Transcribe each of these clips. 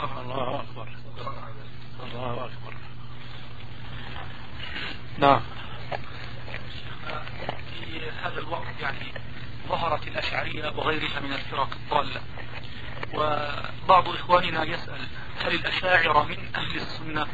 الله أكبر. الله أكبر. نعم. في هذا الوقت يعني ظهرت الأشعرية وغيرها من الفرق الضالة، وبعض إخواننا يسأل هل الأشاعرة من أهل السنة؟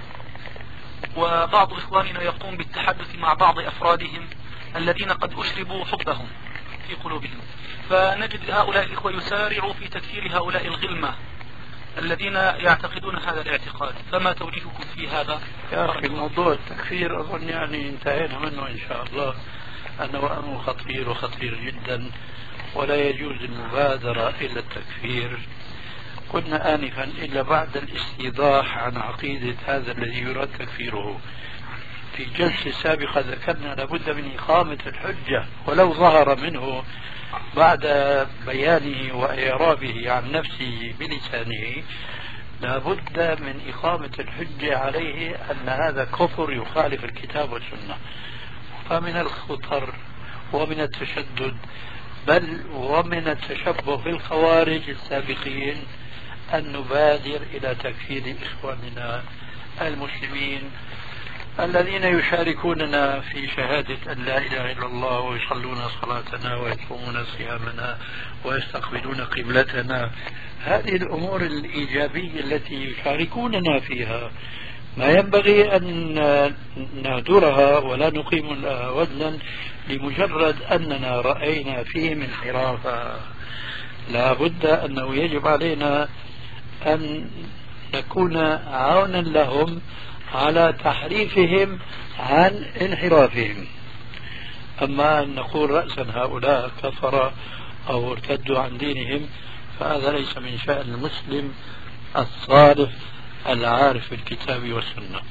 وبعض إخواننا يقوم بالتحدث مع بعض أفرادهم الذين قد أشربوا حبهم في قلوبهم، فنجد هؤلاء الإخوة يسارعوا في تكفير هؤلاء الغلمة الذين يعتقدون هذا الاعتقاد، فما توجيهكم في هذا؟ يا أخي موضوع التكفير أظن يعني انتهينا منه إن شاء الله، أنه أمر خطير وخطير جدا، ولا يجوز المبادرة إلى التكفير. قلنا آنفا إلا بعد الاستيضاح عن عقيدة هذا الذي يراد تكفيره. في جلسة سابقة ذكرنا لابد من إقامة الحجة، ولو ظهر منه بعد بيانه وإعرابه عن نفسه بلسانه لابد من إقامة الحجة عليه أن هذا كفر يخالف الكتاب والسنة. فمن الخطر ومن التشدد بل ومن التشبه بالخوارج السابقين أن نبادر إلى تكفير إخواننا المسلمين الذين يشاركوننا في شهادة أن لا إله إلا الله ويصلون صلاتنا ويصومون صيامنا ويستقبلون قبلتنا. هذه الأمور الإيجابية التي يشاركوننا فيها ما ينبغي أن نهدرها ولا نقيم لها وزنا لمجرد أننا رأينا فيهم انحرافا. لا بد أنه يجب علينا أن نكون عونا لهم على تحريفهم عن انحرافهم. أما أن نقول رأسا هؤلاء كفر أو ارتدوا عن دينهم فهذا ليس من شأن المسلم الصالح العارف بالكتاب والسنة.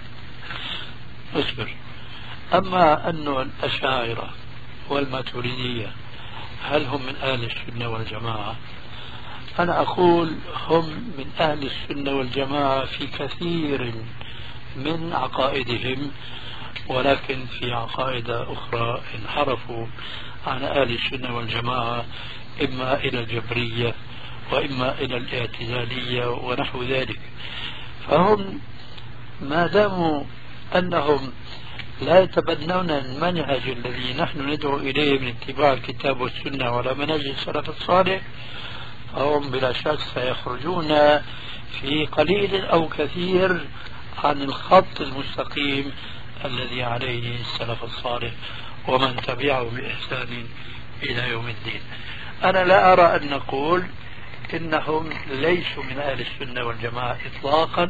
اصبر. أما أن الأشاعرة والماتريدية هل هم من أهل السنة والجماعة؟ أنا أقول هم من أهل السنة والجماعة في كثير من عقائدهم، ولكن في عقائد أخرى انحرفوا عن أهل السنة والجماعة إما إلى الجبرية وإما إلى الاعتزالية ونحو ذلك. فهم ما داموا أنهم لا يتبنون المنهج الذي نحن ندعو إليه من اتباع الكتاب والسنة ولا منهج السلف الصالح فهم بلا شك سيخرجون في قليل أو كثير عن الخط المستقيم الذي عليه السلف الصالح ومن تبعه بإحسان إلى يوم الدين. أنا لا أرى أن نقول إنهم ليسوا من أهل السنة والجماعة إطلاقا،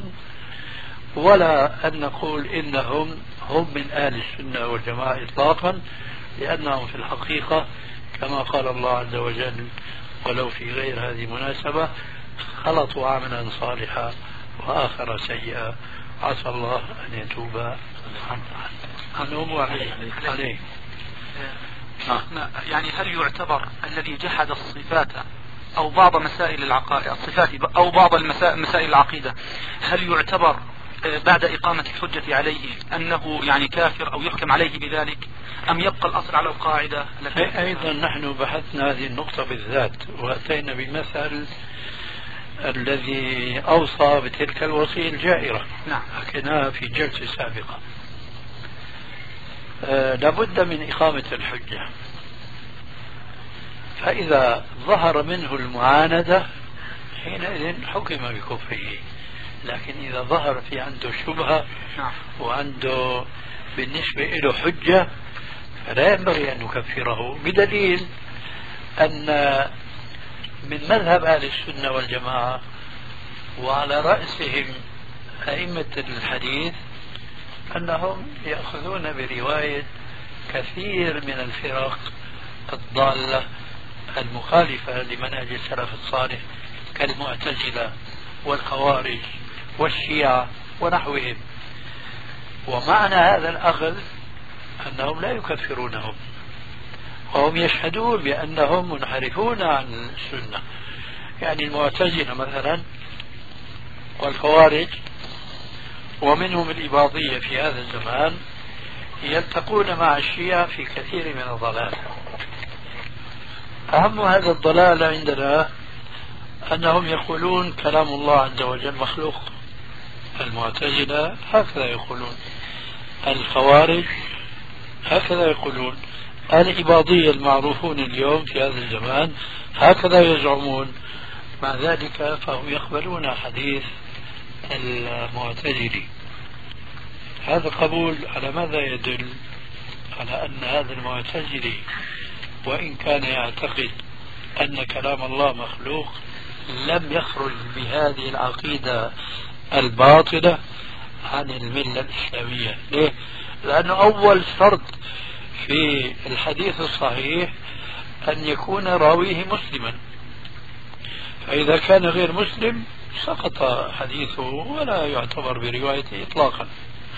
ولا أن نقول إنهم هم من أهل السنة والجماعة إطلاقا، لأنهم في الحقيقة كما قال الله عز وجل ولو في غير هذه المناسبة خلطوا عملا صالحا وآخر سيئا عسى الله أن يتوب عنهم وعليه. يعني هل يعتبر الذي جحد الصفات أو بعض مسائل العقائد الصفات أو بعض مسائل العقيدة هل يعتبر بعد إقامة الحجة عليه أنه يعني كافر أو يحكم عليه بذلك، أم يبقى الأصل على القاعدة؟ أيضا نحن بحثنا هذه النقطة بالذات وأتينا بمثل الذي أوصى بتلك الوصية الجائرة. نعم. حكيناها في جلسة سابقة. لابد من إقامة الحجة، فإذا ظهر منه المعاندة حينئذ حكم بكفره. لكن إذا ظهر في عنده شبهة وعنده بالنسبة له حجة فلا ينبغي أن نكفره، بدليل أن من مذهب أهل السنة والجماعة وعلى رأسهم أئمة الحديث أنهم يأخذون برواية كثير من الفرق الضالة المخالفة لمنهج السلف الصالح كالمعتزلة والخوارج والشيعة ونحوهم. ومعنى هذا الأخذ أنهم لا يكفرونهم، وهم يشهدون بأنهم منحرفون عن السنة. يعني المعتزلة مثلا والخوارج ومنهم الإباضية في هذا الزمان يلتقون مع الشيعة في كثير من الضلال. أهم هذا الضلال عندنا أنهم يقولون كلام الله عز وجل مخلوق. المعتزلة هكذا يقولون، الخوارج هكذا يقولون، الإباضية المعروفون اليوم في هذا الزمان هكذا يزعمون. مع ذلك فهم يقبلون حديث المعتزلي. هذا قبول على ماذا يدل؟ على أن هذا المعتزلي وإن كان يعتقد أن كلام الله مخلوق لم يخرج بهذه العقيدة الباطلة عن الملة الإسلامية. ليه؟ لأنه أول شرط في الحديث الصحيح أن يكون راويه مسلما، فإذا كان غير مسلم سقط حديثه ولا يعتبر بروايته إطلاقا.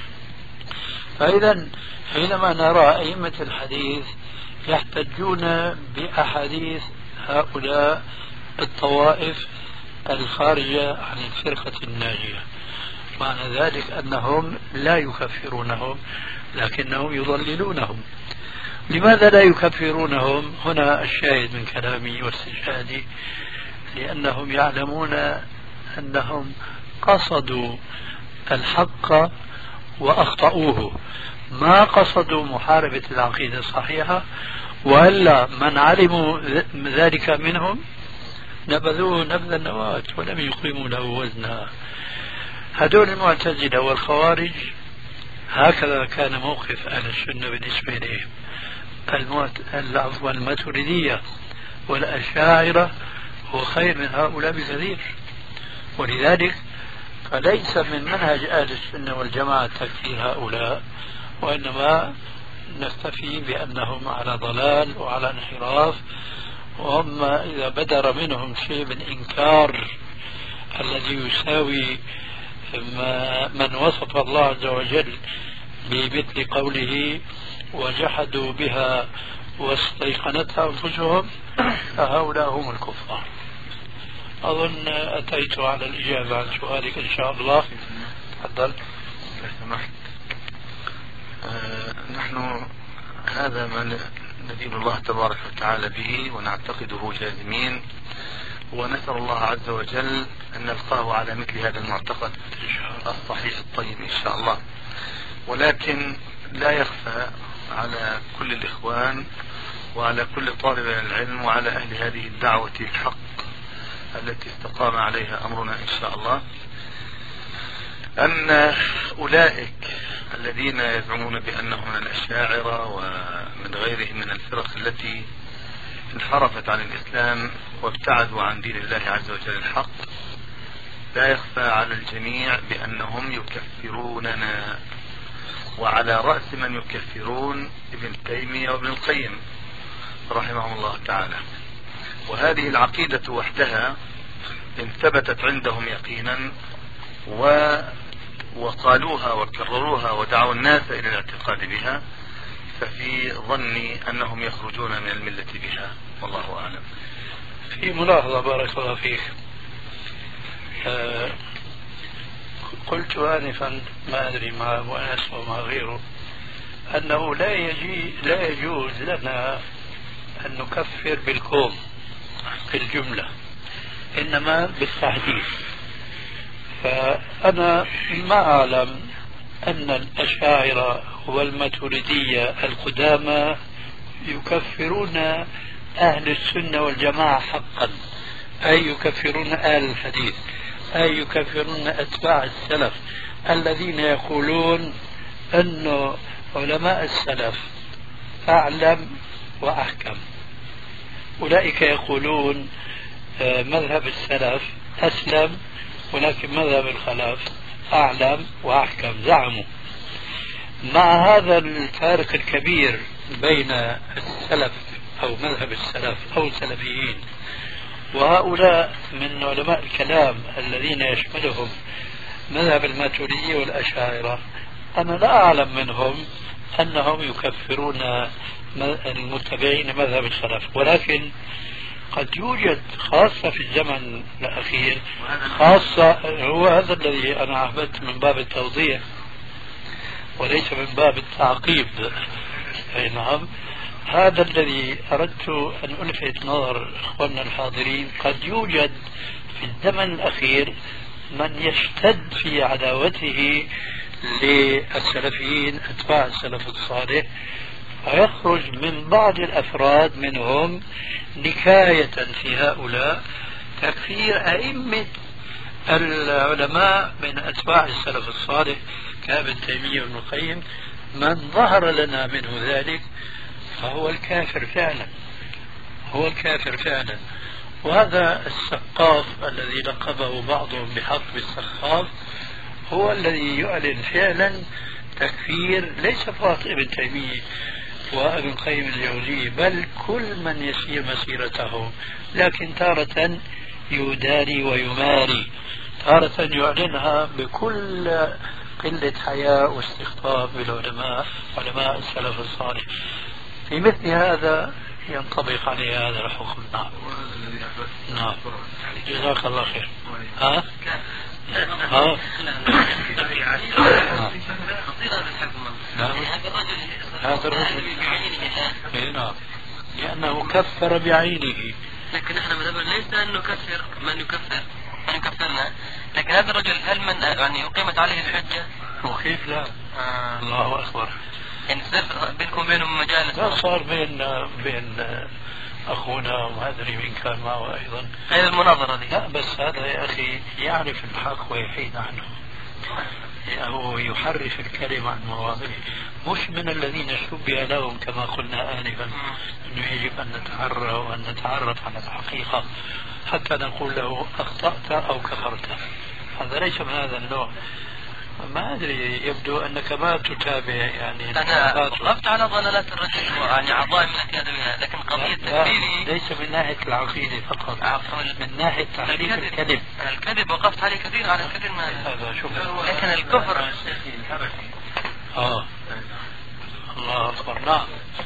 فإذا حينما نرى أئمة الحديث يحتجون بأحاديث هؤلاء الطوائف الخارجة عن الفرقة الناجية، معنى ذلك أنهم لا يكفرونهم لكنهم يضللونهم. لماذا لا يكفرونهم؟ هنا الشاهد من كلامي واستشهادي، لأنهم يعلمون أنهم قصدوا الحق وأخطأوه، ما قصدوا محاربة العقيدة الصحيحة، وإلا من علموا ذلك منهم نبذوه نبذ النواة ولم يقيموا له وزنا. هذول المعتزلة والخوارج هكذا كان موقف أهل السنة بالنسبة إليهم. الماتريدية والأشاعرة هو خير من هؤلاء بكثير، ولذلك فليس من منهج أهل السنة والجماعة تكفير هؤلاء، وإنما نكتفي بأنهم على ضلال وعلى انحراف، وهم إذا بدر منهم شيء من إنكار الذي يساوي من وصف الله عز وجل بمثل قوله وجحدوا بها واستيقنتها أنفسهم فهؤلاء هم الكفار. أظن أتيت على الإجابة عن سؤالك إن شاء الله. تفضل. نحن هذا ما ندين الله تبارك وتعالى به ونعتقده جازمين، ونسأل الله عز وجل أن نلقاه على مثل هذا المعتقد الصحيح الطيب إن شاء الله. ولكن لا يخفى على كل الإخوان وعلى كل طالب العلم وعلى أهل هذه الدعوة الحق التي استقام عليها أمرنا إن شاء الله أن أولئك الذين يزعمون بأنهم من الأشاعرة ومن غيرهم من الفرق التي انحرفت عن الإسلام وابتعدوا عن دين الله عز وجل الحق، لا يخفى على الجميع بأنهم يكفروننا، وعلى رأس من يكفرون ابن تيمية وابن القيم رحمهم الله تعالى. وهذه العقيدة وحدها إن ثبتت عندهم يقينا وقالوها وكرروها ودعوا الناس إلى الاعتقاد بها، ففي ظني أنهم يخرجون من الملة بها، والله أعلم. في ملاحظة بارك الله فيك، قلت آنفا ما أدري مع أبو أنس وما غيره أنه لا يجوز لنا أن نكفر بالكوم في الجملة، إنما بالتحديد. فأنا ما أعلم أن الأشاعرة والماتريدية القدامى يكفرون أهل السنة والجماعة حقا، أي يكفرون أهل الحديث، أي يكفرون أتباع السلف الذين يقولون أن علماء السلف أعلم وأحكم. أولئك يقولون مذهب السلف أسلم، ولكن مذهب الخلف أعلم وأحكم، زعموا. مع هذا الفارق الكبير بين السلف أو مذهب السلف أو السلفيين وهؤلاء من علماء الكلام الذين يشملهم مذهب الماتريدية والأشاعرة، أنا لا أعلم منهم أنهم يكفرون المتبعين مذهب السلف، ولكن قد يوجد خاصة في الزمن الأخير، خاصة هو هذا الذي أنا عهدت من باب التوضيح وليس من باب التعقيب. أي نعم، هذا الذي أردت أن ألفت نظر إخواننا الحاضرين. قد يوجد في الزمن الأخير من يشتد في عداوته للسلفيين أتباع السلف الصالح، فيخرج من بعض الأفراد منهم نكاية في هؤلاء تكفير أئمة العلماء من أتباع السلف الصالح كابن تيمية وابن القيم. من ظهر لنا منه ذلك فهو الكافر فعلا، هو الكافر فعلا. وهذا السقاف الذي لقبه بعضهم بحق بالسقاف هو الذي يعلن فعلا تكفير ليس فقط ابن تيمية وابن القيم الجوزية، بل كل من يسير مسيرته، لكن تارة يداري ويماري، تارة يعلنها بكل قلة حياء واستخفاف بالعلماء، علماء السلف الصالح. في مثل هذا ينطبق عليه هذا الحكم. نعم نعم، جزاك الله خير. ها؟ هذا الرجل نعم لأنه كفر بعينه، لكن نحن مذهبنا ليس أن نكفر من يكفرنا، لكن هذا الرجل هل من يعني أقيمت عليه الحجة؟ وكيف لا؟ الله أكبر. يعني صار بينكم وبينهم مجالس؟ لا، صار بين أخونا وما أدري مين كان معه أيضا. هذه المناظرة دي. لا بس هذا يا أخي يعرف الحق ويحيد عنه، هو يحرف الكلمة عن مواضعه، مش من الذين شبه لهم كما قلنا آنفا أنه يجب أن نتعرى وأن نتعرف على الحقيقة حتى نقول له أخطأت أو كفرت. هذا ليس من هذا النوع. ما أدري، يبدو أنك ما تتابع يعني. أنا وقفت على ضلالات الرجل يعني عظائم الأكاديمية، لكن قضية تكفيري ليس من ناحية العقيدة فقط، من ناحية تحريف الكذب. الكذب وقفت عليه كثير على الكذب، هذا شوف، لكن الكفر الله أكبر. نعم.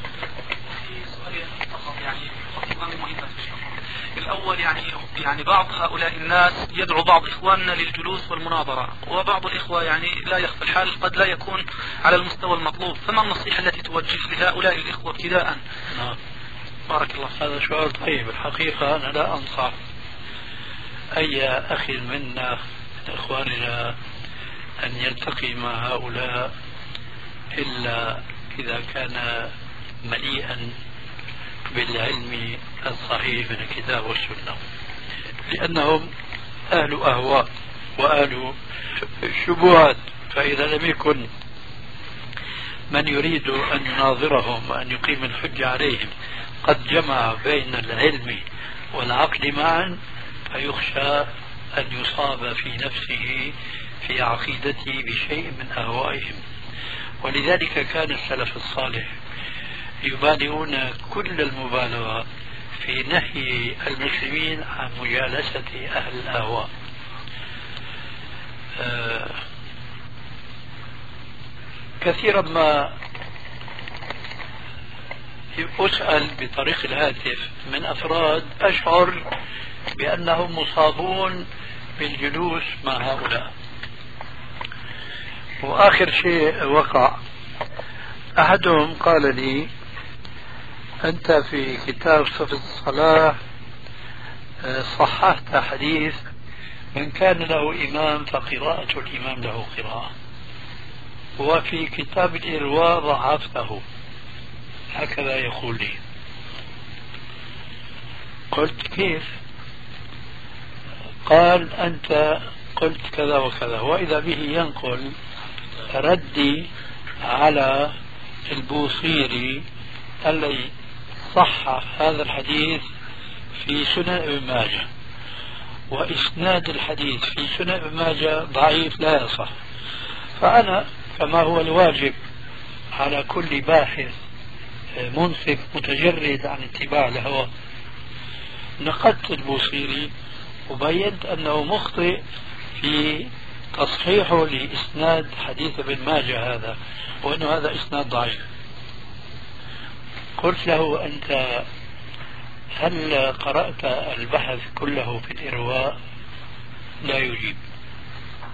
الأول يعني بعض هؤلاء الناس يدعو بعض إخواننا للجلوس والمناظرة، وبعض الإخوة يعني لا يخفى الحال قد لا يكون على المستوى المطلوب، فما النصيحة التي توجه لهؤلاء الإخوة ابتداء؟ بارك الله. هذا سؤال طيب. الحقيقة أنا لا أنصح أي أخ منا من إخواننا أن يلتقي مع هؤلاء إلا إذا كان مليئا بالعلم الصحيح من الكتاب والسنة، لأنهم أهل أهواء وأهل شبهات. فإذا لم يكن من يريد أن يناظرهم وأن يقيم الحجة عليهم قد جمع بين العلم والعقل معا، فيخشى أن يصاب في نفسه في عقيدته بشيء من أهوائهم. ولذلك كان السلف الصالح يبالغون كل المبالغة في نهي المسلمين عن مجالسة أهل الأهواء. كثيرا ما أسأل بطريق الهاتف من أفراد أشعر بأنهم مصابون بالجلوس مع هؤلاء. وآخر شيء وقع، أحدهم قال لي: أنت في كتاب صفة الصلاة صححت حديث من كان له إمام فقراءة الإمام له قراءة، وفي كتاب الإرواء ضعفته، هكذا يقول لي. قلت: كيف؟ قال: أنت قلت كذا وكذا، وإذا به ينقل ردي على البوصيري الذي صحح هذا الحديث في سنن ابن ماجه، وإسناد الحديث في سنن ابن ماجه ضعيف لا يصح. فأنا كما هو الواجب على كل باحث منصف متجرد عن اتباع الهوى، نقدت البوصيري وبينت أنه مخطئ في تصحيحه لإسناد حديث ابن ماجه هذا، وأنه هذا إسناد ضعيف. قلت له: أنت هل قرأت البحث كله في الإرواء؟ لا يجيب،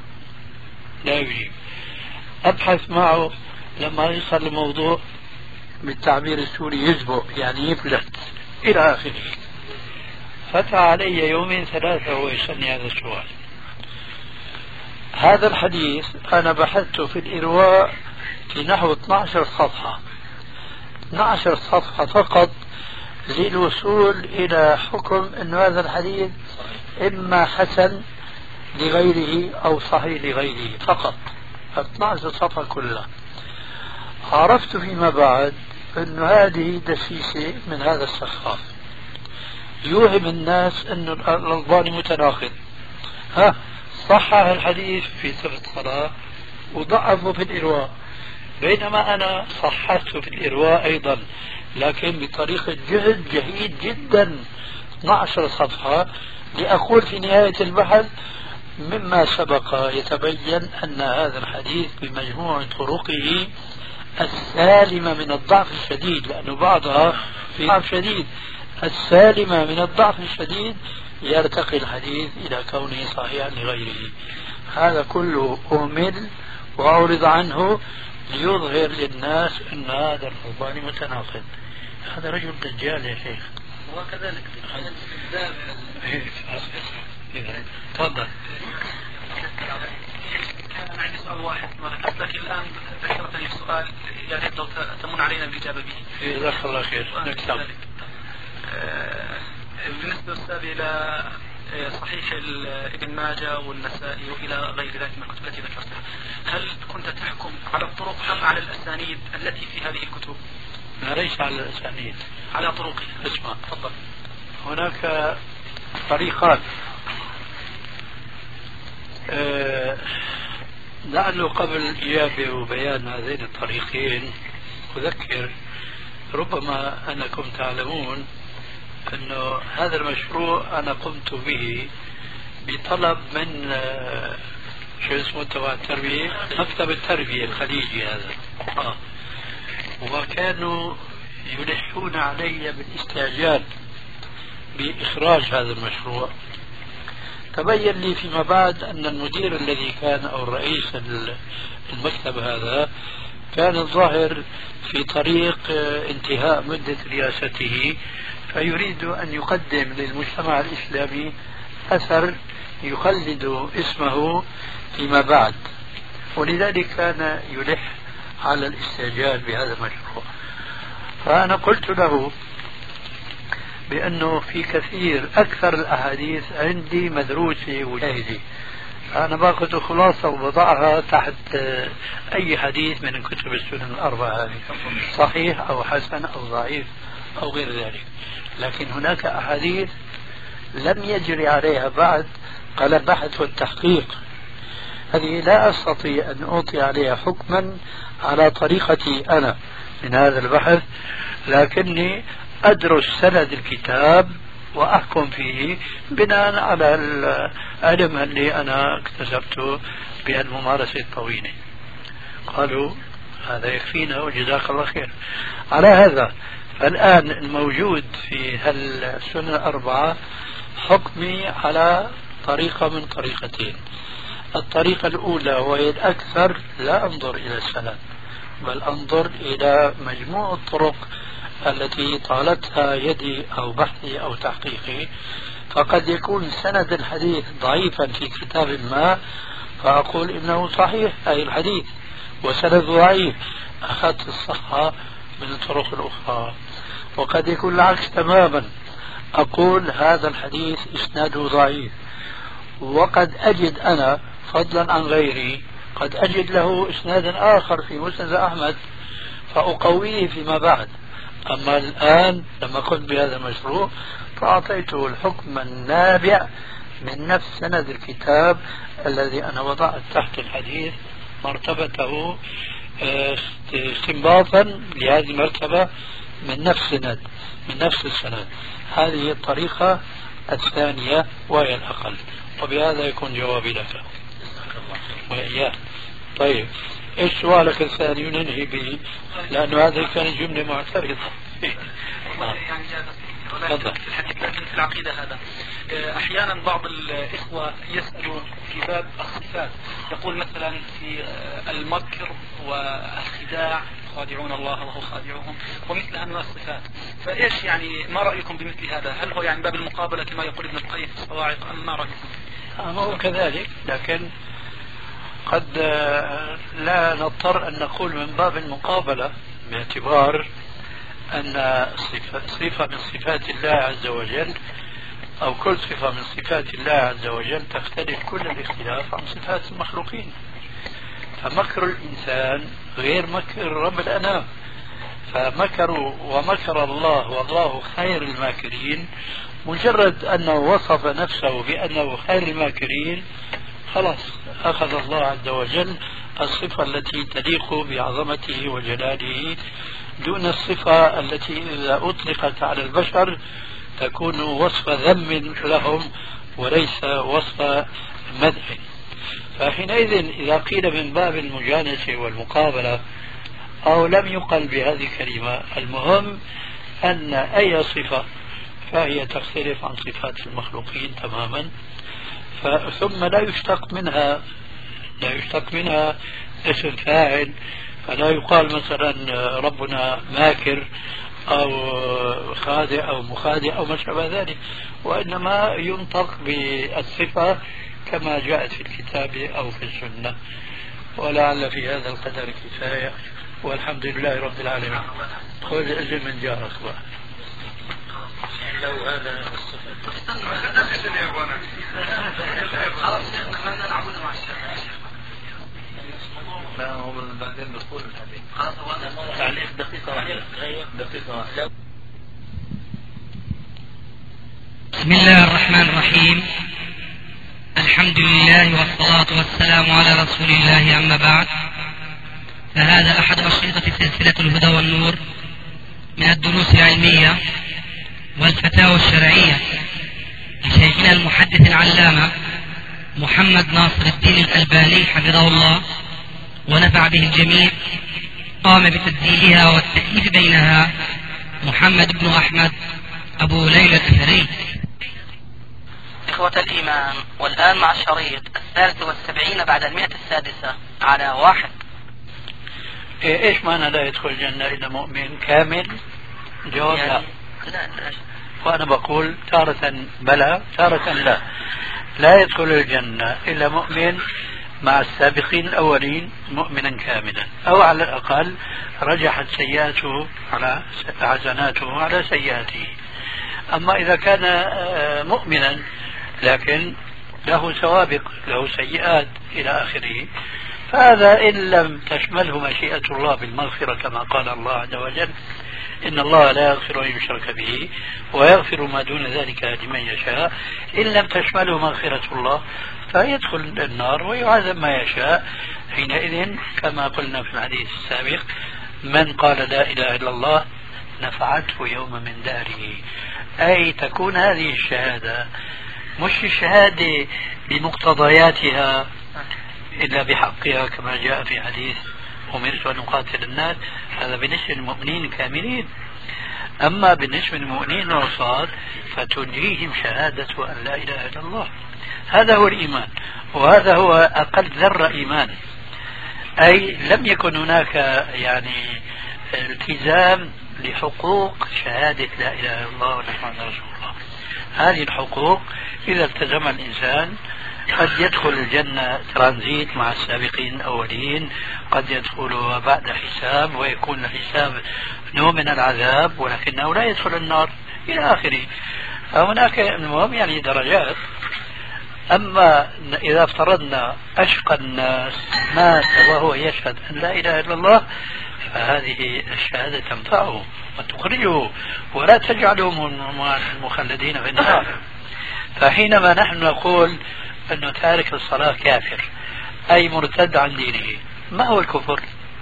لا يجيب. أبحث معه لما يصل الموضوع بالتعبير السوري يزبق يعني يفلت إلى آخره. فتح علي يومين ثلاثة وهو يسألني هذا السؤال. هذا الحديث أنا بحثته في الإرواء في نحو 12 صفحة، 12 صفحة فقط للوصول إلى حكم أن هذا الحديث إما حسن لغيره أو صحيح لغيره فقط، 12 صفحة كلها. عرفت فيما بعد أن هذه دسيسة من هذا السخاف يوهم الناس أن الألباني متناقض، صحح الحديث في صفة الصلاة وضعفه في الإرواء، بينما أنا صححته في الإرواء أيضا لكن بطريقة جهد جدا 12 صفحة لأقول في نهاية البحث مما سبق يتبين أن هذا الحديث بمجموع طرقه السالمة من الضعف الشديد، لأنه بعضها في ضعف شديد، السالمة من الضعف الشديد يرتقي الحديث إلى كونه صحيحا لغيره. هذا كله أهمل وأعرض عنه ليظهر للناس أن هذا الألباني متناقض. هذا رجل دجال يا شيخ. وكذلك تفضل. كان عندي سؤال واحد ما ذكرت لك الآن، ذكرتني بسؤال يا ريت لو تمن علينا الإجابة به. جزاك الله خير. نكتب. بالنسبة أستاذ إلى صحيح ابن ماجه والنسائي وإلى غير ذلك من الكتب التي ذكرتها، هل كنت تحكم على الطرق أم على الأسانيد التي في هذه الكتب؟ ليس على الأسانيد، على طرقها. اسمع، تفضل. هناك طريقان، لعله قبل الإجابة وبيان هذين الطريقين أذكر ربما أنكم تعلمون أنه هذا المشروع أنا قمت به بطلب من شو اسمه تبع التربية، مكتب التربية الخليجي هذا، وكانوا يلحون علي بالاستعجال بإخراج هذا المشروع. تبين لي فيما بعد أن المدير الذي كان أو الرئيس المكتب هذا كان الظاهر في طريق انتهاء مدة رئاسته، فيريد أن يقدم للمجتمع الإسلامي أثر يخلد اسمه فيما بعد، ولذلك كان يلح على الاستعجال بهذا المشروع. فأنا قلت له بأنه في كثير أكثر الأحاديث عندي مدروسة وجاهزة، أنا باخذ خلاصة وبضعها تحت أي حديث من كتب السنن الأربعة هذه، صحيح أو حسن أو ضعيف أو غير ذلك. لكن هناك أحاديث لم يجري عليها بعد على البحث والتحقيق، هذه لا أستطيع أن أعطي عليها حكما على طريقتي أنا من هذا البحث، لكني أدرس سند الكتاب وأحكم فيه بناء على العلم اللي أنا اكتسبته بالممارسة الطويلة. قالوا هذا يكفينا وجزاك الله خير. على هذا فالآن الموجود في السنة الأربعة حكمي على طريقة من طريقتين. الطريقة الأولى وهي الأكثر لا أنظر إلى السند بل أنظر إلى مجموع الطرق التي طالتها يدي أو بحثي أو تحقيقي، فقد يكون سند الحديث ضعيفا في كتاب ما فأقول إنه صحيح أي الحديث، وسند ضعيف أخذت الصحة من الطرق الأخرى. وقد يكون العكس تماما، أقول هذا الحديث إسناده ضعيف، وقد أجد أنا فضلا عن غيري قد أجد له إسنادا آخر في مسند أحمد فأقويه فيما بعد. أما الآن لما قلت بهذا المشروع فأعطيته الحكم النابع من نفس سند الكتاب الذي أنا وضعت تحت الحديث مرتبته استنباطا لهذه المرتبة من نفس السند. هذه الطريقة الثانية وهي الأقل، وبهذا يكون جوابي لك وإياه. طيب ايش سؤالك الثاني وننهي به، لأنه هذه كانت جملة معترضة. يعني في الحديث لكن في العقيدة هذا أحيانا بعض الإخوة يسألوا في باب الصفات، يقول مثلا في المكر والخداع يخادعون الله وهو خادعهم ومثل أنواع الصفات. فإيش يعني ما رأيكم بمثل هذا؟ هل هو يعني باب المقابلة كما يقول ابن القيم في الصواعق أم ما رأيكم؟ هو كذلك، لكن قد لا نضطر أن نقول من باب المقابلة، باعتبار أن صفة من صفات الله عز وجل أو كل صفة من صفات الله عز وجل تختلف كل الاختلاف عن صفات المخلوقين. فمكر الإنسان غير مكر رب الأنام، فمكروا ومكر الله والله خير الماكرين. مجرد أنه وصف نفسه بأنه خير الماكرين خلاص أخذ الله عز وجل الصفة التي تليق بعظمته وجلاله، دون الصفة التي إذا أطلقت على البشر تكون وصف ذم لهم وليس وصف مدح. فحينئذ إذا قيل من باب المجانسة والمقابلة أو لم يقل بهذه الكلمة، المهم أن أي صفة فهي تختلف عن صفات المخلوقين تماما. ثم لا يشتق منها اسم فاعل، فلا يقال مثلا ربنا ماكر أو خادع أو مخادع أو ما شابه ذلك، وإنما ينطق بالصفة كما جاءت في الكتاب أو في السنة. ولعل في هذا القدر كفاية، والحمد لله رب العالمين. خذ إذن من جارك بقى. لو هذا خلاص نحن نعبد مع الشيخ. لا هو بعدين دخول الحديث. خلاص هو تعليق دقيقة واحدة. بسم الله الرحمن الرحيم. الحمد لله والصلاة والسلام على رسول الله، أما بعد، فهذا أحد أشرطة سلسلة الهدى والنور من الدروس العلمية والفتاوى الشرعية لشيخنا المحدث العلامة محمد ناصر الدين الألباني حفظه الله ونفع به الجميع. قام بتسجيلها والتأليف بينها محمد بن أحمد أبو ليلى الأثري. إخوة الإيمان، والآن مع الشريط 73 بعد 106 على 1. إيش معنى لا يدخل الجنة إلا مؤمن كامل؟ جواب لا. وأنا بقول تارة بلى تارة لا. لا يدخل الجنة إلا مؤمن مع السابقين الأولين مؤمنا كاملا، أو على الأقل رجحت سيئاته على حسناته على سيئاته. أما إذا كان مؤمنا لكن له سوابق، له سيئات إلى آخره، فهذا إن لم تشمله مشيئة الله بالمغفرة كما قال الله عز وجل: إن الله لا يغفر أن يشرك به ويغفر ما دون ذلك لمن يشاء. إن لم تشمله مغفرة الله فيدخل النار ويعذب ما يشاء. حينئذ كما قلنا في الحديث السابق: من قال لا إله إلا الله نفعته يوم من داره. أي تكون هذه الشهادة مش الشهادة بمقتضياتها إلا بحقها كما جاء في حديث أمرت أن أقاتل الناس، هذا بالنسبة للمؤمنين الكاملين. أما بالنسبة للمؤمنين العصاة فتنجيهم شهادة أن لا إله إلا الله. هذا هو الإيمان، وهذا هو أقل ذرة إيمان. أي لم يكن هناك يعني التزام لحقوق شهادة لا إله إلا الله ومحمد رسول الله. هذه الحقوق إذا التزم الإنسان قد يدخل الجنة ترانزيت مع السابقين الأولين، قد يدخلها بعد حساب ويكون الحساب نوع من العذاب، ولكنه لا يدخل النار إلى آخره. فهناك المهم يعني درجات. أما إذا افترضنا أشقى الناس مات وهو يشهد أن لا إله إلا الله، فهذه الشهادة تنفعه وتخرجه ولا تجعله من المخلدين في النار. فحينما نحن نقول أنه تارك الصلاة كافر أي مرتد عن دينه، ما هو الكفر؟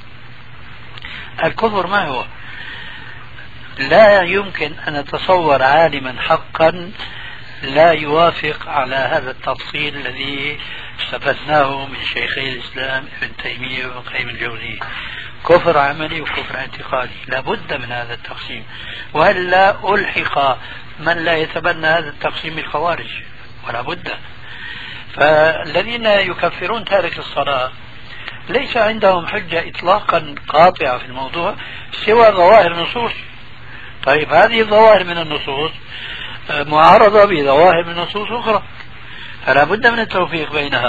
الكفر ما هو؟ لا يمكن أن نتصور عالما حقا لا يوافق على هذا التفصيل الذي استفدناه من شيخي الإسلام ابن تيمية وابن قيم الجوزية: كفر عملي وكفر اعتقادي. لا بد من هذا التقسيم، وإلا ألحق من لا يتبنى هذا التقسيم بالخوارج، ولا بد. فالذين يكفرون تارك الصلاة ليس عندهم حجة إطلاقا قاطعة في الموضوع سوى ظواهر النصوص. طيب هذه الظواهر من النصوص معارضة بظواهر من نصوص أخرى، فلا بد من التوفيق بينها.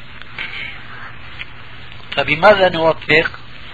فبماذا نوفق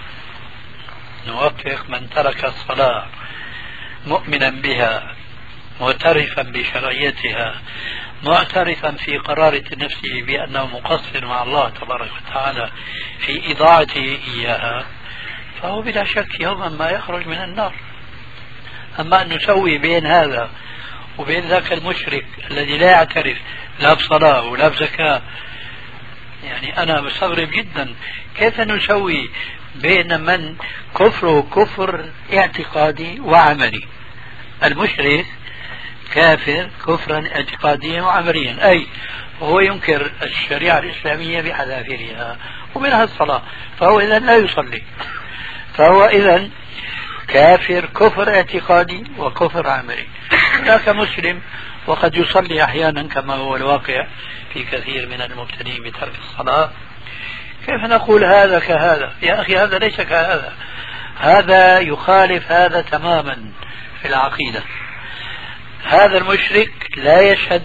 من ترك الصلاة مؤمنا بها معترفا بشرعيتها معترفا في قرارة نفسه بأنه مقصر مع الله تبارك وتعالى في إضاعته إياها، فهو بلا شك يوما ما يخرج من النار. أما أن نسوي بين هذا وبين ذاك المشرك الذي لا يعترف لا بصلاة ولا بزكاة، يعني أنا مستغرب جدا كيف نسوي بين من كفره كفر اعتقادي وعملي. المشرك كافر كفرا اعتقاديا وعمليا، أي هو ينكر الشريعة الإسلامية بحذافيرها ومنها الصلاة، فهو إذن لا يصلي، فهو إذن كافر كفر اعتقادي وكفر عملي. ذاك مسلم وقد يصلي أحيانا كما هو الواقع في كثير من المبتلين بترك الصلاة. كيف نقول هذا كهذا؟ يا أخي هذا ليس كهذا، هذا يخالف هذا تماما في العقيدة. هذا المشرك لا يشهد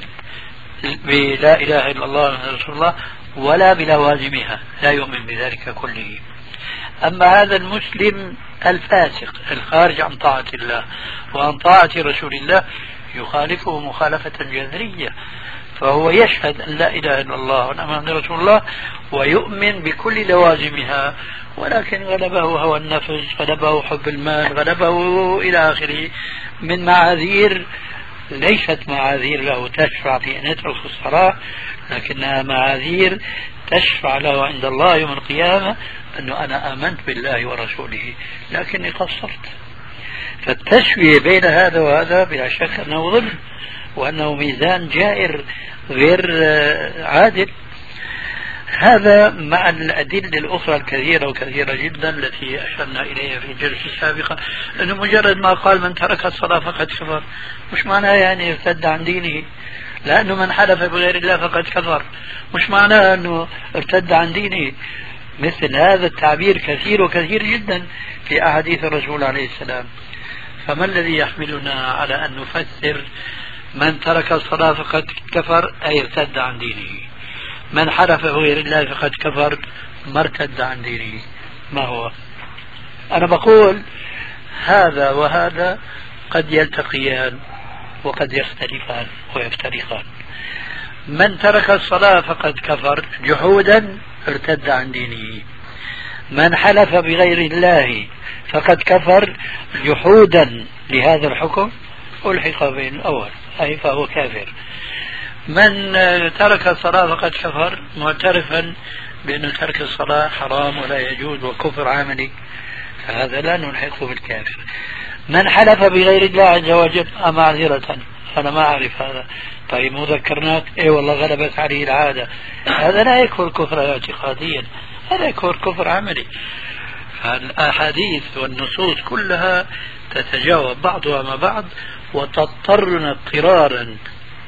بلا إله إلا الله محمد رسول الله ولا بلوازمها، لا يؤمن بذلك كله. أما هذا المسلم الفاسق الخارج عن طاعة الله وعن طاعة رسول الله يخالفه مخالفة جذرية، فهو يشهد أن لا إله إلا الله وأن محمد رسول الله ويؤمن بكل لوازمها، ولكن غلبه هوى النفس، غلبه حب المال، غلبه إلى آخره من معاذير ليست معاذير له تشفع في أن يترك الصلاة، لكنها معاذير تشفع له عند الله يوم القيامة أنه أنا آمنت بالله ورسوله لكني قصرت. فالتسوية بين هذا وهذا بلا شك أنه ظلم وأنه ميزان جائر غير عادل. هذا مع الأدلة الأخرى الكثيرة وكثيرة جدا التي أشرنا إليها في الجلسة السابقة، أنه مجرد ما قال من ترك الصلاة فقد كفر، مش معناه يعني ارتد عن دينه، لأنه من حلف بغير الله فقد كفر مش معناه أنه ارتد عن دينه. مثل هذا التعبير كثير وكثير جدا في أحاديث الرسول عليه السلام. فما الذي يحملنا على أن نفسر من ترك الصلاة فقد كفر أي ارتد عن دينه، من حلف بغير الله فقد كفر ما ارتد عن دينه؟ ما هو؟ أنا بقول هذا وهذا قد يلتقيان وقد يختلفان ويفترقان. من ترك الصلاة فقد كفر جحودا ارتد عن دينه، من حلف بغير الله فقد كفر جحودا لهذا الحكم ألحق بين الأول أي فهو كافر. من ترك الصلاة فقد كفر معترفا بأن ترك الصلاة حرام ولا يجوز وكفر عملي، فهذا لا نلحقه بالكافر. من حلف بغير الله عز وجل معذرة أنا ما أعرف هذا، طيب مذكرناك إيه والله غلبت عليه العادة، هذا لا يكفر كفر اعتقاديا، هذا يكفر كفر عملي. الأحاديث والنصوص كلها تتجاوب بعضها مع بعض وتضطرنا اضطرارا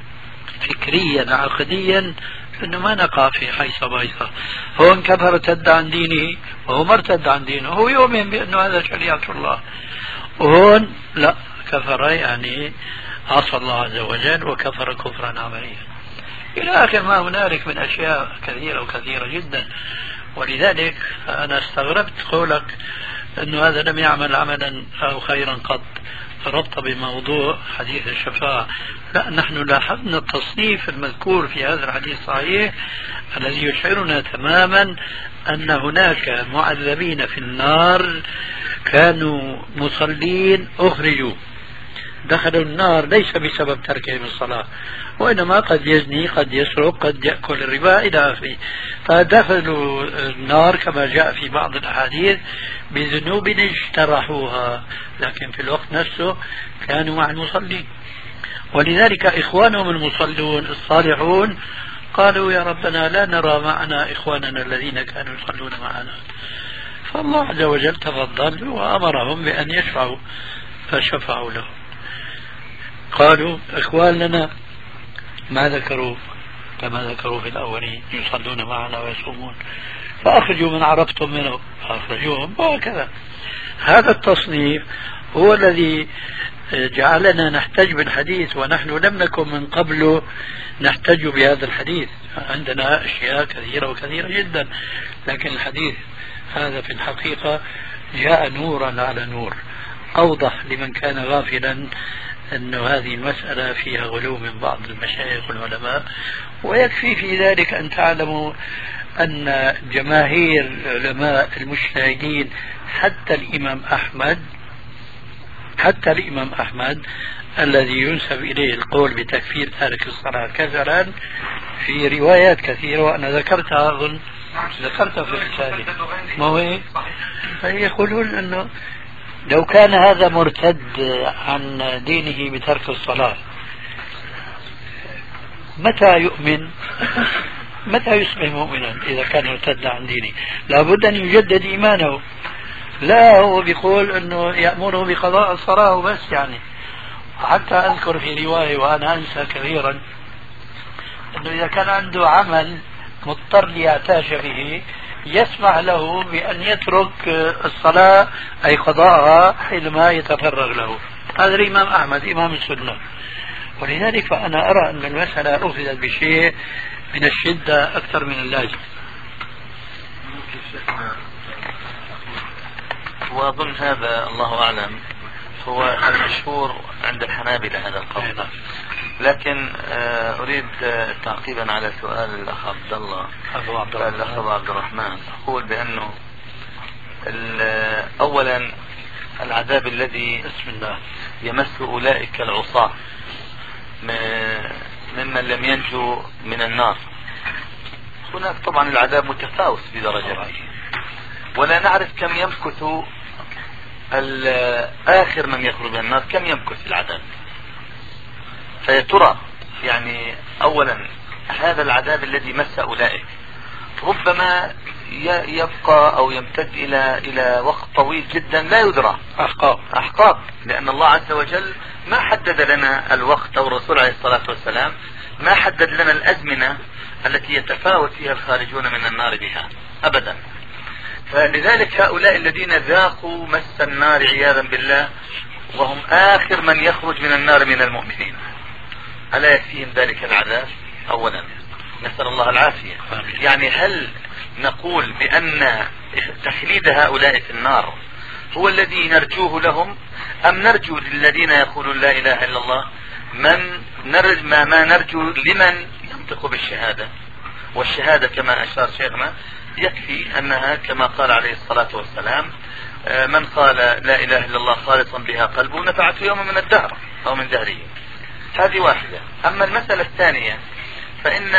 فكريا عقديا انه ما نقع في حيصة بايصة. هو انكفر ارتد عن دينه وهو ما ارتد عن دينه، هو يؤمن بانه هذا شريعة الله، وهون لا كفر يعني عصى الله عز وجل وكفر كفرا عمليا الى اخر ما هنالك من اشياء كثيرة وكثيرة جدا. ولذلك انا استغربت قولك انه هذا لم يعمل عملا او خيرا قط ربط بموضوع حديث الشفاعة. لا، نحن لاحظنا التصنيف المذكور في هذا الحديث الصحيح الذي يشعرنا تماما أن هناك معذبين في النار كانوا مصلين أخرجوا دخلوا النار ليس بسبب تركهم الصلاة، وإنما قد يزني قد يسرق قد يأكل الربا إلى آخره، فدخلوا النار كما جاء في بعض الأحاديث بذنوب اجترحوها، لكن في الوقت نفسه كانوا مع المصلين. ولذلك إخوانهم المصلون الصالحون قالوا يا ربنا لا نرى معنا إخواننا الذين كانوا يصلون معنا، فالله عز وجل تفضل وأمرهم بأن يشفعوا فشفعوا له. قالوا إخواننا ما ذكروا كما ذكروا في الأولين يصلون معنا ويصومون، فأخرجوا من عرفتم منه فأخرجوهم، وهكذا. هذا التصنيف هو الذي جعلنا نحتج بالحديث، ونحن لم نكن من قبل نحتج بهذا الحديث. عندنا أشياء كثيرة وكثيرة جدا، لكن الحديث هذا في الحقيقة جاء نورا على نور، أوضح لمن كان غافلا أن هذه المسألة فيها غلو من بعض المشايخ والعلماء. ويكفي في ذلك أن تعلموا أن جماهير العلماء المجتهدين حتى الإمام أحمد الذي ينسب إليه القول بتكفير تارك الصلاة كثرا في روايات كثيرة، وأنا ذكرتها أظن ذكرتها في الرسالة، ما هو فيقولون أنه لو كان هذا مرتد عن دينه بترك الصلاة متى يؤمن؟ متى يصبح مؤمنا إذا كان ارتد عن دينه؟ لابد أن يجدد إيمانه. لا، هو بيقول أنه يأمره بقضاء الصلاة وبس. يعني حتى أذكر في رواية وأنا أنسى كثيرا أنه إذا كان عنده عمل مضطر ليعتاش به يسمح له بأن يترك الصلاة أي قضاءها حينما يتفرغ له. هذا الإمام أحمد إمام السنة. ولذلك فأنا أرى أن المسألة أخذت بشيء من الشدة أكثر من اللازم. وأظن هذا الله أعلم هو المشهور عند الحنابلة هذا القول. لكن أريد تعقيبا على سؤال الأخ عبد الله الأخ أبو عبد الرحمن، أقول بأنه أولا العذاب الذي يمس أولئك العصاة ممن لم ينجوا من النار، هناك طبعا العذاب متفاوت بدرجته، ولا نعرف كم يمكث آخر من يخرج من النار، كم يمكث العذاب. فيترى يعني أولا هذا العذاب الذي مس أولئك ربما يبقى أو يمتد إلى وقت طويل جدا لا يدرى، أحقاب، لأن الله عز وجل ما حدد لنا الوقت، أو الرسول عليه الصلاة والسلام ما حدد لنا الأزمنة التي يتفاوت فيها الخارجون من النار بها أبدا. فلذلك هؤلاء الذين ذاقوا مس النار عياذا بالله وهم آخر من يخرج من النار من المؤمنين، ألا يكفيهم ذلك العذاب؟ أولا نسأل الله العافية. يعني هل نقول بأن تخليد هؤلاء في النار هو الذي نرجوه لهم، أم نرجو للذين يقولون لا إله إلا الله ما نرجو لمن ينطق بالشهادة؟ والشهادة كما أشار شيخنا يكفي أنها كما قال عليه الصلاة والسلام من قال لا إله إلا الله خالصا بها قلبه نفعته يوم من الدهر أو من دهره. هذه واحدة. أما المسألة الثانية فإن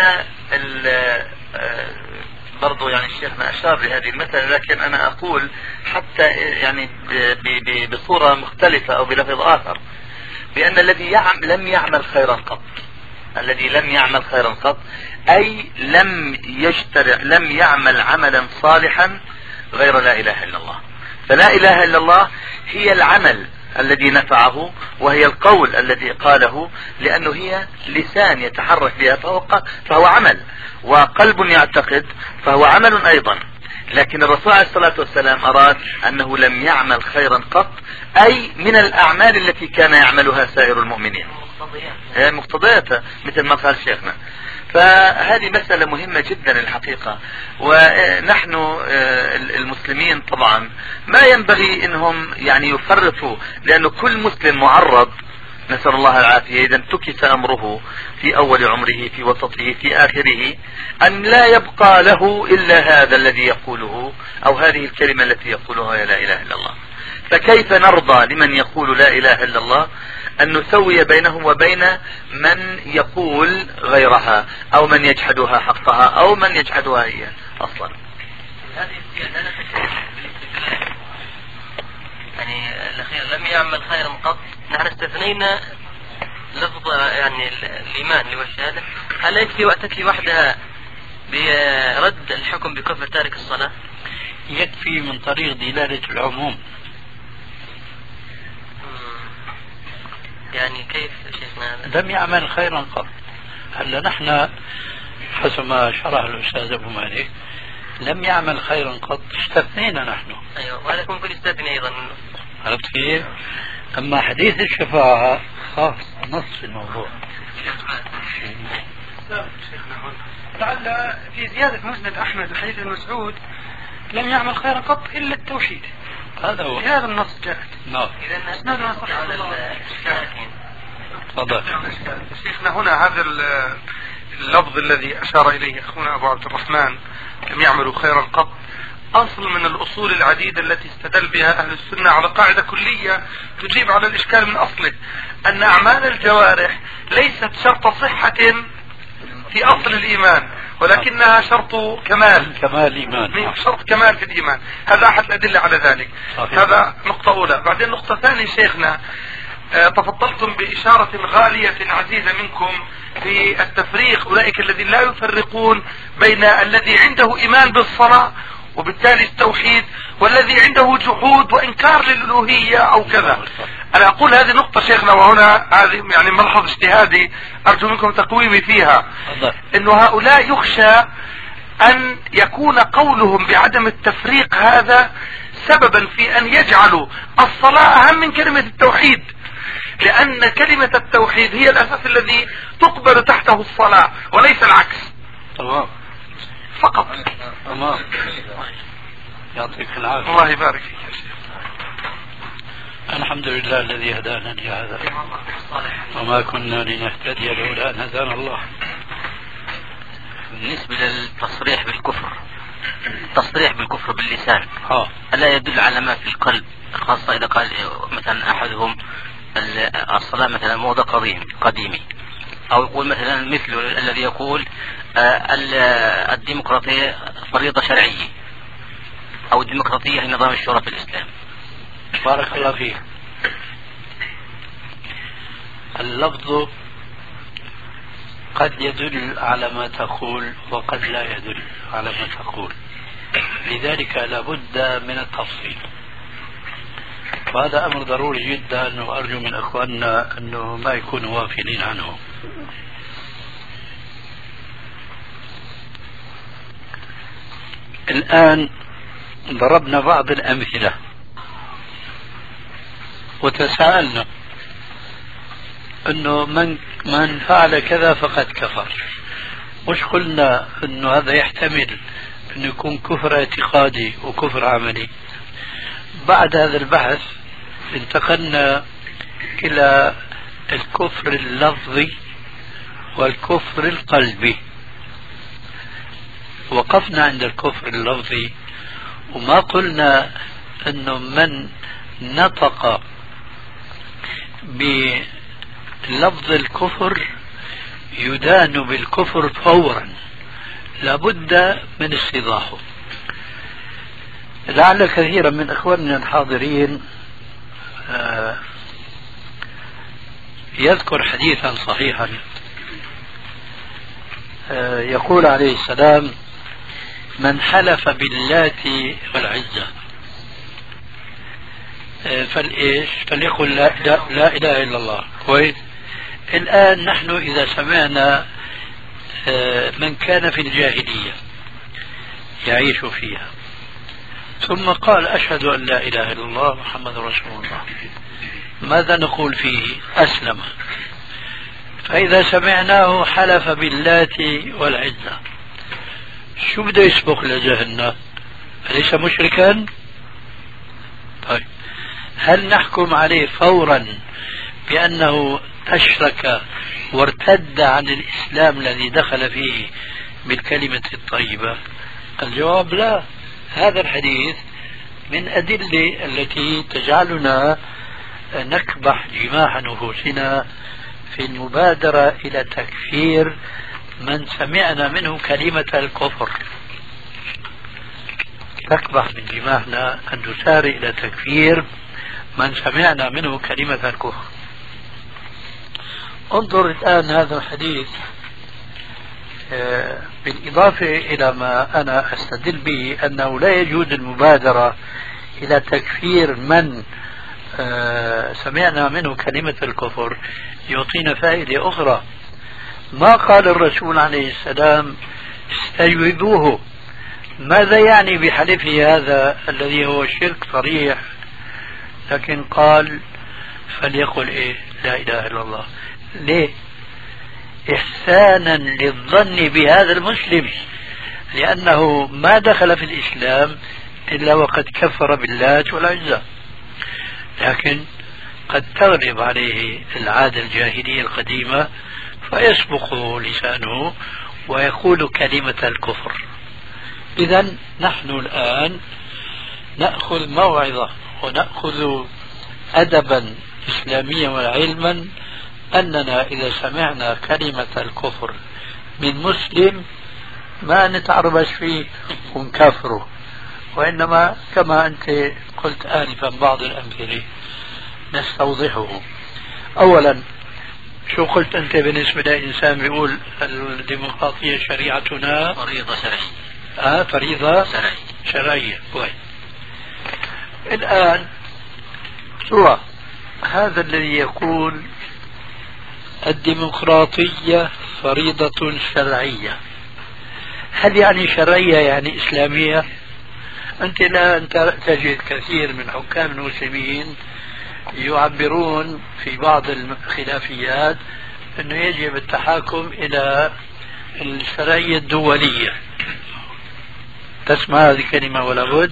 برضو يعني الشيخنا أشار لهذه المسألة، لكن أنا أقول حتى يعني بصورة مختلفة أو بلفظ آخر، بأن الذي لم يعمل خيرا قط، الذي لم يعمل خيرا قط أي لم يعمل عملا صالحا غير لا إله إلا الله. فلا إله إلا الله هي العمل الذي نفعه، وهي القول الذي قاله، لأنه هي لسان يتحرك بها فهو عمل، وقلب يعتقد فهو عمل أيضا. لكن الرسول عليه الصلاة والسلام أراد أنه لم يعمل خيرا قط، أي من الأعمال التي كان يعملها سائر المؤمنين، هي مقتضياتها مثل ما قال شيخنا. فهذه مسألة مهمة جدا الحقيقة. ونحن المسلمين طبعا ما ينبغي انهم يعني يفرطوا، لأنه كل مسلم معرض، نسأل الله العافية، إذا انتكس أمره في أول عمره في وسطه في آخره أن لا يبقى له إلا هذا الذي يقوله أو هذه الكلمة التي يقولها يا لا إله إلا الله. فكيف نرضى لمن يقول لا إله إلا الله أن نسوي بينهم وبين من يقول غيرها أو من يجحدها حقها أو من يجحدها هي أصلا؟ يعني الأخير لم يعمل خيرا قط، نحن استثنينا لفظ يعني الإيمان اللي هو الشهادة. هل يكفي تكفي وحدها برد الحكم بكفر تارك الصلاة؟ يكفي من طريق دلالة العموم. يعني كيف شيخنا؟ لم يعمل خيرا قط. هلا نحن حسب ما شرح الأستاذ أبو مالك لم يعمل خيرا قط، استثنينا نحن. أيوة، وهذا ممكن يستثني أيضا. عرفت كيف؟ أما حديث الشفاعة خاص نص في الموضوع. لعل في زيادة مسند أحمد وحديث ابن مسعود لم يعمل خيرا قط إلا التوحيد. هذا هو. في هذا النص جاءت. نعم. إذا أسندنا صح. تفضل. شيخنا هنا هذا اللفظ الذي أشار إليه أخونا أبو عبد الرحمن لم يعملوا خيرا قط، أصل من الأصول العديدة التي استدل بها أهل السنة على قاعدة كلية تجيب على الإشكال من أصله، أن أعمال الجوارح ليست شرط صحة في أصل الإيمان، ولكنها شرط كمال. كمال إيمان. شرط كمال في الإيمان، هذا أحد الأدلة على ذلك. صحيح. هذا نقطة أولى. بعدين نقطة ثانية شيخنا، تفضلتم بإشارة غالية عزيزة منكم في التفريق، أولئك الذين لا يفرقون بين الذي عنده إيمان بالصلاة وبالتالي التوحيد والذي عنده جحود وإنكار للألوهية أو كذا. أنا أقول هذه نقطة شيخنا، وهنا هذه يعني ملحظ اجتهادي أرجو منكم تقويمي فيها، إنه هؤلاء يخشى أن يكون قولهم بعدم التفريق هذا سببا في أن يجعلوا الصلاة أهم من كلمة التوحيد، لأن كلمة التوحيد هي الأساس الذي تقبل تحته الصلاة وليس العكس. تمام. فقط. تمام. يعطيك العافية. الله يبارك فيك يا شيخ. الحمد لله الذي هدانا لهذا وما كنا لنهتدي لولا أن هدانا الله. بالنسبة للتصريح بالكفر، التصريح بالكفر باللسان ألا يدل على ما في القلب، خاصة إذا قال مثلا أحدهم الصلاة مثلا موضة قديمي، أو يقول مثلا مثل الذي يقول الديمقراطية فريضة شرعية، أو الديمقراطية هي نظام الشورى في الإسلام. بارك الله فيك. اللفظ قد يدل على ما تقول وقد لا يدل على ما تقول، لذلك لابد من التفصيل، وهذا أمر ضروري جدا، وأرجو من أخواننا أنه ما يكونوا غافلين عنه. الآن ضربنا بعض الأمثلة وتساءلنا أنه من فعل كذا فقد كفر، مش قلنا أنه هذا يحتمل أنه يكون كفر اعتقادي وكفر عملي. بعد هذا البحث انتقلنا إلى الكفر اللفظي والكفر القلبي. وقفنا عند الكفر اللفظي وما قلنا أنه من نطق بلفظ الكفر يدان بالكفر فورا، لابد من استيضاحه. لعل كثيرا من اخواننا الحاضرين يذكر حديثا صحيحا يقول عليه السلام: من حلف باللات والعزى فليقل لا اله الا الله. كويس. الان نحن اذا سمعنا من كان في الجاهليه يعيش فيها ثم قال أشهد أن لا إله إلا الله محمد رسول الله، ماذا نقول فيه؟ أسلم. فإذا سمعناه حلف باللات والعزى، شو بده يسبق لجهنم؟ أليس مشركا؟ طيب، هل نحكم عليه فورا بأنه أشرك وارتد عن الإسلام الذي دخل فيه بالكلمة الطيبة؟ الجواب لا. هذا الحديث من أدلة التي تجعلنا نكبح جماح نفوسنا في المبادرة إلى تكفير من سمعنا منه كلمة الكفر. نكبح من جماحنا أن نسارع إلى تكفير من سمعنا منه كلمة الكفر. انظر الآن هذا الحديث بالإضافة إلى ما أنا أستدل به أنه لا يجوز المبادرة إلى تكفير من سمعنا منه كلمة الكفر، يعطينا فائدة أخرى، ما قال الرسول عليه السلام استجوبوه. ماذا يعني بحلفه هذا الذي هو شرك صريح؟ لكن قال فليقل إيه؟ لا إله إلا الله. ليه؟ إحسانا للظن بهذا المسلم، لأنه ما دخل في الإسلام إلا وقد كفر باللات والعزى، لكن قد تغلب عليه العادة الجاهلية القديمة فيسبق لسانه ويقول كلمة الكفر. إذا نحن الآن نأخذ موعظة ونأخذ أدبا إسلاميا وعلما أننا إذا سمعنا كلمة الكفر من مسلم ما نتعربش فيه ونكفره، وإنما كما أنت قلت آنفا بعض الأمثلة نستوضحه. أولا شو قلت أنت بالنسبة لإنسان بيقول الديمقراطية شريعتنا فريضة شرعية؟ فريضة شرعية. كويس. الآن هو هذا الذي يقول الديمقراطية فريضة شرعية، هل يعني شرعية يعني إسلامية؟ أنت الآن تجد كثير من حكام المسلمين يعبرون في بعض الخلافيات أنه يجب التحاكم إلى الشرعية الدولية. تسمع هذه الكلمة ولا بد؟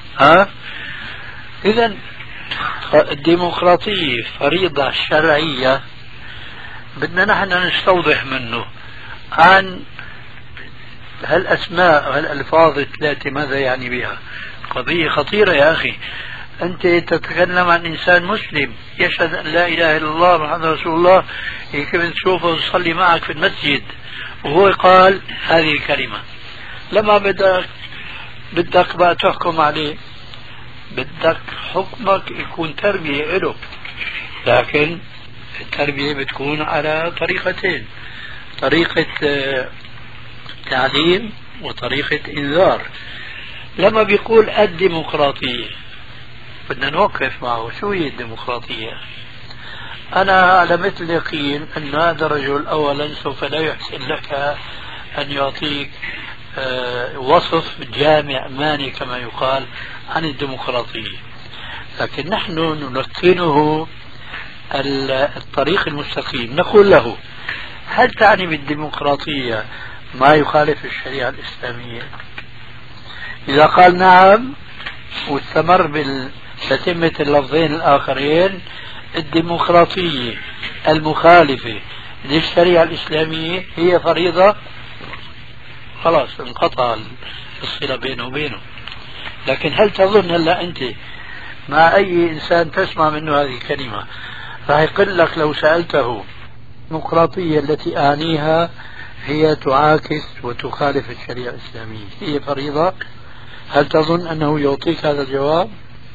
إذن الديمقراطية فريضة شرعية، بدنا نحن نستوضح منه عن هالأسماء وهالألفاظ الثلاثة ماذا يعني بها. قضية خطيرة يا أخي، أنت تتكلم عن إنسان مسلم يشهد أن لا إله إلا الله محمد رسول الله، يمكن تشوفه يصلي معك في المسجد وهو قال هذه الكلمة. لما بدك بقى تحكم عليه، بدك حكمك يكون تربية له، لكن التربية بتكون على طريقتين: طريقة تعليم وطريقة إنذار. لما بيقول الديمقراطية بدنا نوقف معه، شو هي الديمقراطية؟ أنا على مثل يقين أن هذا الرجل أولا سوف لا يحسن لك أن يعطيك وصف جامع ماني كما يقال عن الديمقراطية، لكن نحن نلقنه الطريق المستقيم. نقول له هل تعني بالديمقراطية ما يخالف الشريعة الإسلامية؟ إذا قال نعم واستمر بتتمة اللفظين الآخرين الديمقراطية المخالفة للشريعة الإسلامية هي فريضة، خلاص انقطع الصلة بينه وبينه. لكن هل تظن هلا أنت مع أي إنسان تسمع منه هذه الكلمة راح يقول لك لو سألته الديمقراطية التي أعنيها هي تعاكس وتخالف الشريعة الإسلامية هي فريضة، هل تظن أنه يعطيك هذا الجواب؟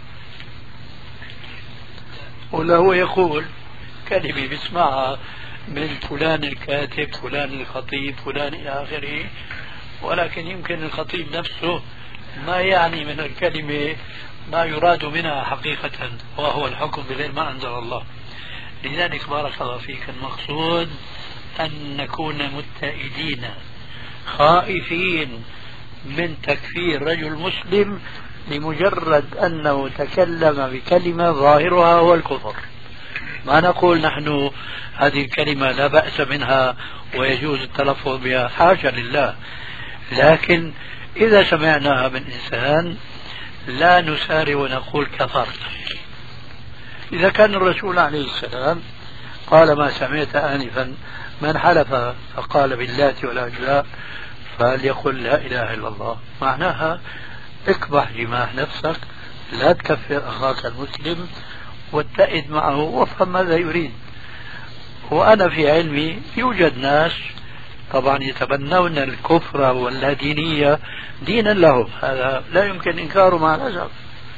ولا هو يقول كلمة بيسمعها من فلان الكاتب فلان الخطيب فلان إلى آخره، ولكن يمكن الخطيب نفسه ما يعني من الكلمة ما يراد منها حقيقة، وهو الحكم بغير ما أنزل الله. لذلك بارك الله فيك المقصود أن نكون متئدين خائفين من تكفير رجل مسلم لمجرد أنه تكلم بكلمة ظاهرها هو الكفر. ما نقول نحن هذه الكلمة لا بأس منها ويجوز التلفظ بها، حاشا لله، لكن إذا سمعناها من إنسان لا نسارع ونقول كفرت. إذا كان الرسول عليه السلام قال ما سمعت آنفا من حلف فقال باللات والعزى فليقل لا إله إلا الله، معناها اكبح جماح نفسك، لا تكفر أخاك المسلم واتئد معه وافهم ماذا يريد. وأنا في علمي يوجد ناس طبعا يتبنون الكفر واللادينية دينا لهم، هذا لا يمكن إنكاره مع الأسف،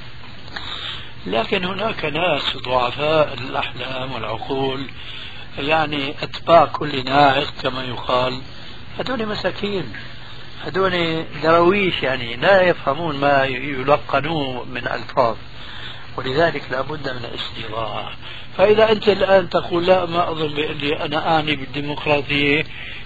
لكن هناك ناس ضعفاء الأحلام والعقول يعني أتباع كل ناعق كما يقال، هذول مساكين، هذول درويش يعني لا يفهمون ما يلقنوه من ألفاظ، ولذلك لابد من الاستيضاح. فإذا أنت الآن تقول لا ما أظن بأني أنا أعني بالديمقراطية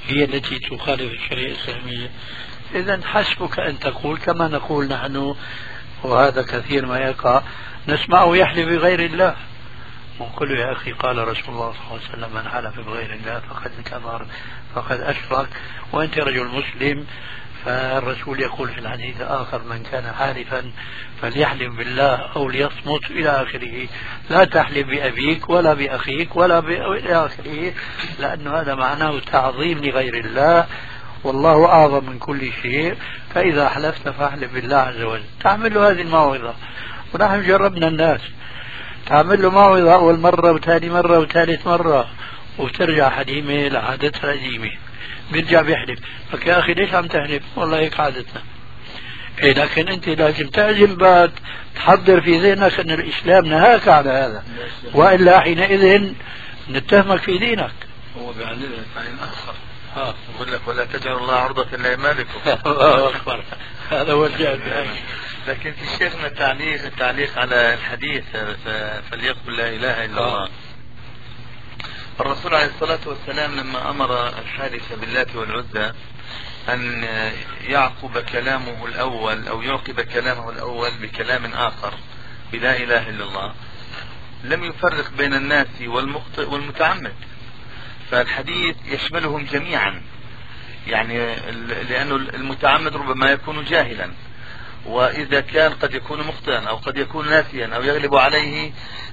هي التي تخالف الشريعة الإسلامية، إذا حسبك أن تقول كما نقول نحن، وهذا كثير ما يقع، نسمعه يحلف بغير الله، ونقول يا أخي قال رسول الله صلى الله عليه وسلم من حلف بغير الله فقد كفر فقد أشرك، وأنت رجل مسلم. فالرسول يقول في الحديث آخر من كان حالفا فليحلف بالله أو ليصمت إلى آخره، لا تحلف بأبيك ولا بأخيك ولا إلى آخره، لأن هذا معناه تعظيم لغير الله، والله أعظم من كل شيء. فإذا حلفت فاحلف بالله عز وجل. تعمل له هذه الموعظة، ونحن جربنا الناس تعمل له موعظة أول مرة وثاني مرة وثالث مرة، وترجع حليمة لعادتها القديمة، بيرجع بيحلف. لك يا أخي ليش عم تحلف؟ والله هيك عادتنا. إيه لكن أنت لازم تعزم بعد، تحضر في ذهنك أن الإسلام نهاك على هذا، وإلا حينئذ نتهمك في دينك. هو بيعلمك عن الآخر. يقول لك ولا تجعلوا الله عرضة لأيمانكم. الله أكبر. هذا هو الجهل. لكن في شيخنا تعليق على الحديث فليقل لا إله إلا الله. الرسول عليه الصلاة والسلام لما أمر الحارث باللات والعزى أن يعقب كلامه الأول أو يعقب كلامه الأول بكلام آخر بلا إله إلا الله، لم يفرق بين الناس والمخطئ والمتعمد، فالحديث يشملهم جميعا، يعني لأنه المتعمد ربما يكون جاهلا، وإذا كان قد يكون مخطئا أو قد يكون ناسيا أو يغلب عليه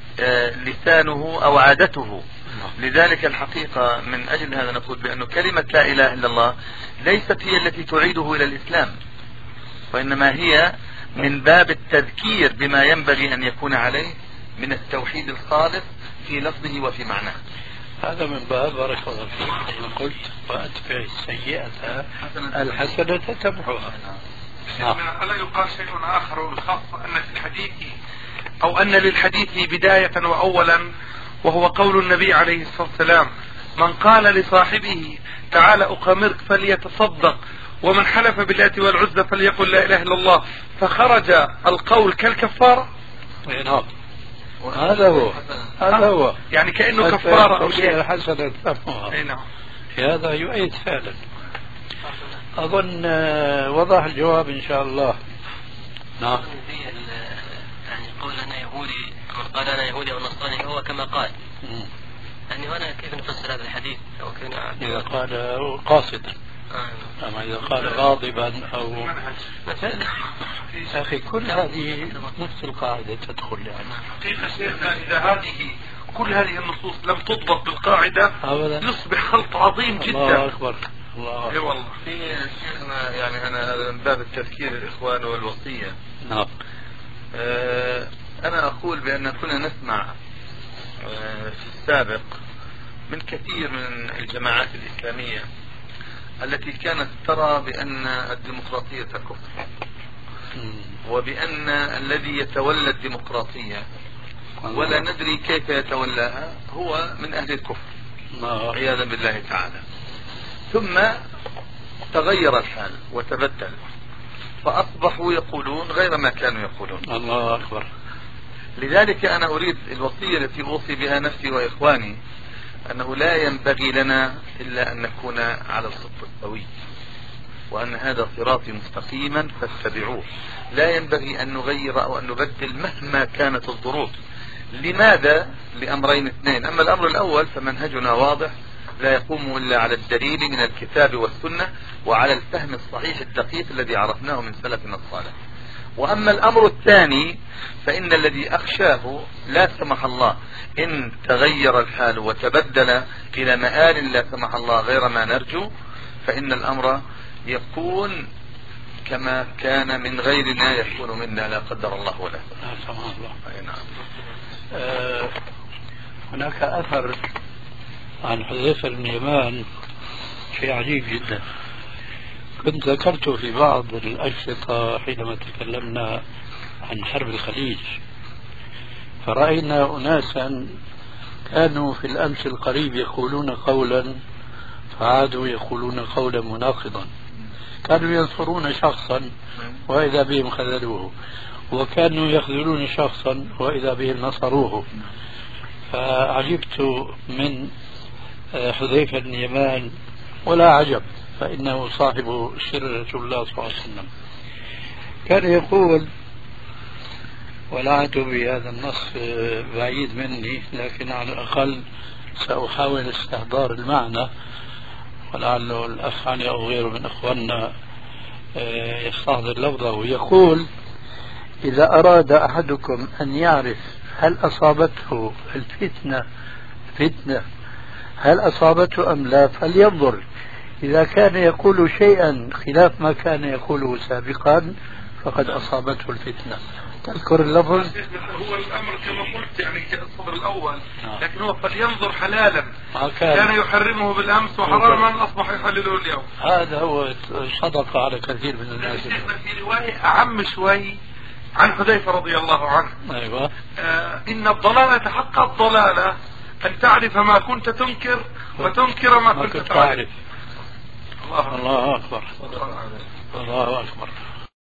لسانه أو عادته. لذلك الحقيقة من أجل هذا نقول بأن كلمة لا إله إلا الله ليست هي التي تعيده إلى الإسلام، وإنما هي من باب التذكير بما ينبغي أن يكون عليه من التوحيد الخالص في لفظه وفي معناه. هذا من باب بارك الله فيك كما قلت وأتبع السيئة الحسنة تمحوها. ألا يقال شيء آخر وخاصة أن في الحديث أو أن للحديث بداية وأولا، وهو قول النبي عليه الصلاة والسلام من قال لصاحبه تعالى أقامرك فليتصدق، ومن حلف باللات والعزى فليقل لا إله إلا الله، فخرج القول كالكفارة. نعم هذا هو يعني كأنه كفارة أو شيء حسنة. نعم هذا يؤيد فعلا. أظن وضح الجواب إن شاء الله. نعم. يعني قول أنا يهودي، من قال أنا يهودي أو نصراني هو كما قال. يعني هنا كيف نفسر هذا الحديث؟ إذا قال قاصدا، أما إذا قال غاضبا أو أخي كل هذه نفس القاعدة تدخل يعني. حقيقة شيخنا إذا هذه كل هذه النصوص لم تضبط بالقاعدة يصبح خلط عظيم جدا. الله أكبر. الله اي والله. في شيخنا يعني أنا من باب التذكير الإخوان والوصية. نعم. أنا أقول بأن كنا نسمع في السابق من كثير من الجماعات الإسلامية التي كانت ترى بأن الديمقراطية كفر، وبأن الذي يتولى الديمقراطية ولا ندري كيف يتولاها هو من أهل الكفر عياذا بالله تعالى. ثم تغير الحال وتبدل، فأصبحوا يقولون غير ما كانوا يقولون. الله أكبر. لذلك أنا أريد الوصية التي أوصي بها نفسي وإخواني أنه لا ينبغي لنا إلا أن نكون على الخط السوي، وأن هذا صراطي مستقيما فاتبعوه. لا ينبغي أن نغير أو أن نبدل مهما كانت الظروف. لماذا؟ لأمرين اثنين. أما الأمر الأول فمنهجنا واضح لا يقوم إلا على الدليل من الكتاب والسنة وعلى الفهم الصحيح الدقيق الذي عرفناه من سلفنا الصالح. وأما الأمر الثاني فإن الذي أخشاه لا سمح الله إن تغير الحال وتبدل إلى مآل لا سمح الله غير ما نرجو، فإن الأمر يكون كما كان من غيرنا يكون منا لا قدر الله ولا سمح الله. هناك أثر عن حذيفة بن اليمان شيء عجيب جدا، كنت ذكرته في بعض الأشرطة حينما تكلمنا عن حرب الخليج، فرأينا أناسا كانوا في الأمس القريب يقولون قولا فعادوا يقولون قولا مناقضا، كانوا ينصرون شخصا وإذا بهم خذلوه، وكانوا يخذلون شخصا وإذا بهم نصروه. فعجبت من حذيفة بن اليمان ولا عجب، فإنه صاحب سر رسول الله صلى الله عليه وسلم. كان يقول، ولعت بهذا النص بعيد مني، لكن على الأقل سأحاول استحضار المعنى، ولعله الأخ علي أو غيره من إخواننا يستحضر لفظه. يقول: إذا أراد أحدكم أن يعرف هل أصابته الفتنة هل أصابته أم لا، فلينظر إذا كان يقول شيئا خلاف ما كان يقوله سابقا فقد أصابته الفتنة. تذكر اللفظ؟ هو الأمر كما قلت يعني كالصدر الأول، لكن هو فلينظر حلالا كان يحرمه بالأمس وحراما أصبح يحلله اليوم. هذا هو صدق على كثير من الناس. في رواية أعم شوي عن حذيفة رضي الله عنه. أيوة. إن الضلالة حق الضلالة أن تعرف ما كنت تنكر وتنكر ما كنت تعرف. الله أكبر. الله أكبر.